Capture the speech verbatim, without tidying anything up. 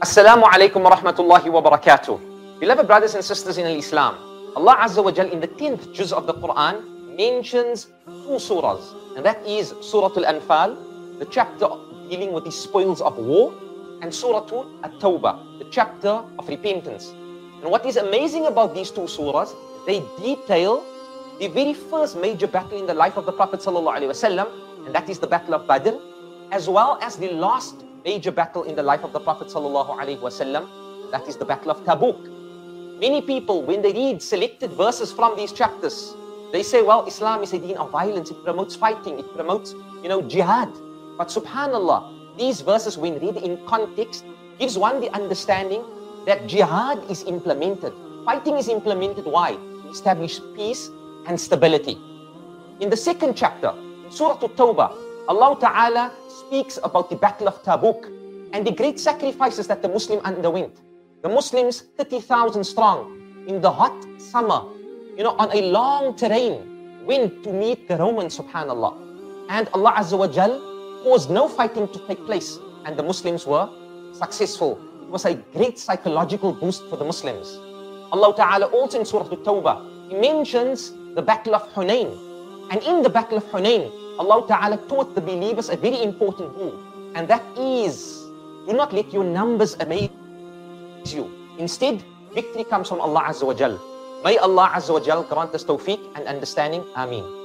Assalamu alaikum wa rahmatullahi wa barakatuh. Beloved brothers and sisters in Islam, Allah Azza wa Jal in the tenth juz of the Quran mentions two surahs, and that is Surah Al-Anfal, the chapter dealing with the spoils of war, and Surah At-Tawbah, the chapter of repentance. And what is amazing about these two surahs, they detail the very first major battle in the life of the Prophet Sallallahu Alaihi Wasallam, and that is the Battle of Badr, as well as the last major battle in the life of the Prophet Sallallahu Alaihi Wasallam, that is the Battle of Tabuk. Many people, when they read selected verses from these chapters, they say, well, Islam is a deen of violence, it promotes fighting, it promotes, you know, jihad. But subhanallah, these verses, when read in context, gives one the understanding that jihad is implemented. Fighting is implemented. Why? To establish peace and stability. In the second chapter, Surah At-Tawbah, Allah Ta'ala speaks about the Battle of Tabuk and the great sacrifices that the Muslim underwent. The Muslims, thirty thousand strong, in the hot summer, you know, on a long terrain, went to meet the Romans, subhanallah. And Allah Azza wa Jal caused no fighting to take place, and the Muslims were successful. It was a great psychological boost for the Muslims. Allah Ta'ala also in Surah At-Tawbah, He mentions the Battle of Hunain. And in the Battle of Hunain, Allah Ta'ala taught the believers a very important rule, and that is, do not let your numbers amaze you. Instead, victory comes from Allah Azza wa Jal. May Allah Azza wa Jal grant us tawfiq and understanding. Ameen.